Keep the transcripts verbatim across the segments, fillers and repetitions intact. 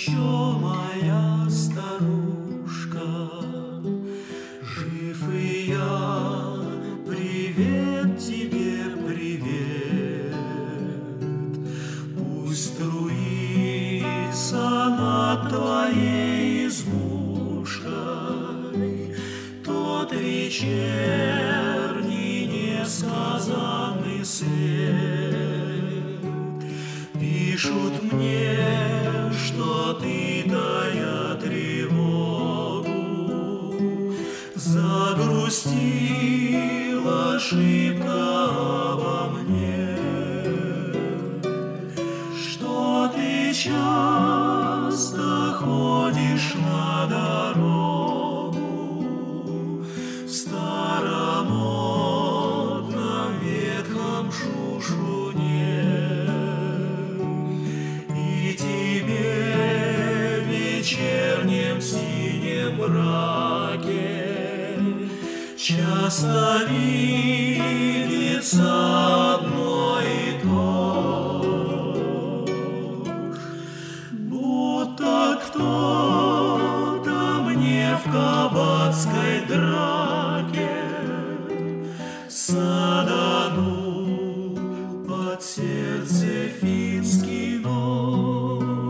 еще моя старушка. Жив и я, привет тебе, привет. Пусть струится над твоей избушкой тот вечерний несказанный свет. Пишут мне, что ты, тая тревогу, загрустила шибко обо мне, что ты часто ходишь на дорогу в старомодном ветхом шушуне. И тебе в вечернем синем мраке часто видится одно и то ж, будто кто-то мне в кабацкой драке саданул под сердце финский нож.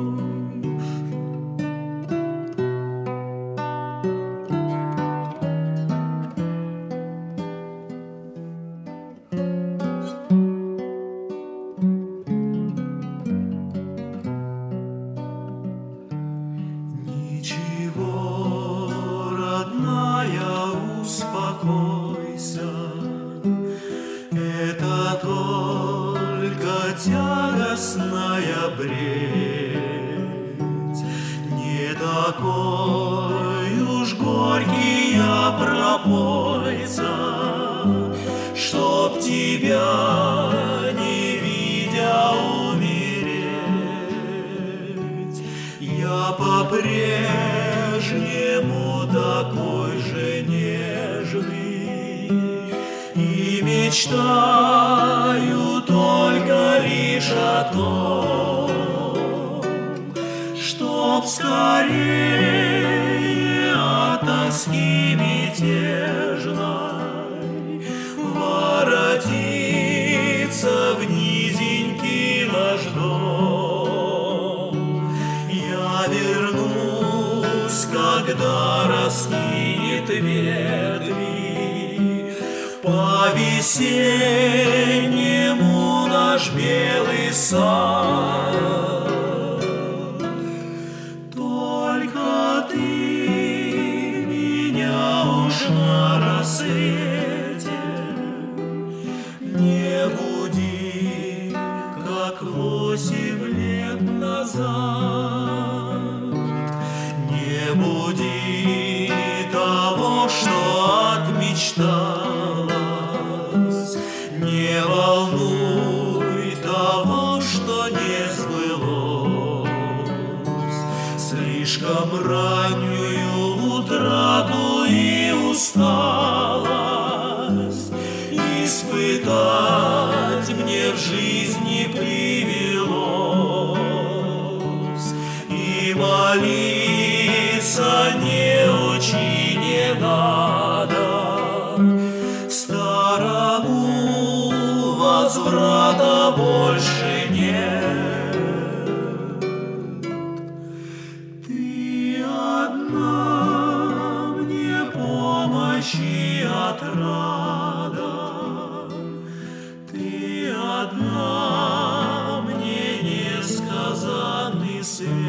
Ничего, родная, успокойся, это только тягостная бредь. Не такой уж горький я пропойца, чтоб тебя, не видя, умереть. Я по-прежнему такой же нежный и мечтаю только лишь о том, чтоб скорее от тоски мятежной воротиться в низенький наш дом. Я вернусь, когда раскинет ветви по-весеннему наш белый сад. Только ты меня уж на рассвете не буди, как восемь лет назад. Не буди того, что отмечталось, не волнуй того, что не сбылось. Слишком раннюю утрату и усталость испытать мне в жизни привелось. И молиться не учи, не надо, старому возврата больше нет. Ты одна мне помощь и отрада, ты одна мне несказанный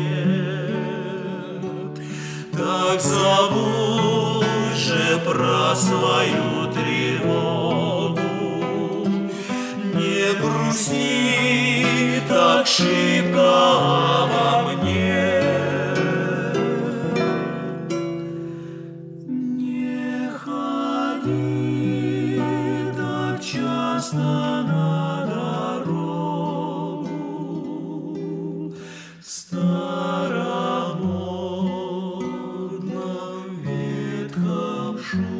свет. Так забудь же про свою тревогу, не грусти так шибко обо мне. Не ходи так часто на дорогу в старомодном ветхом шуме.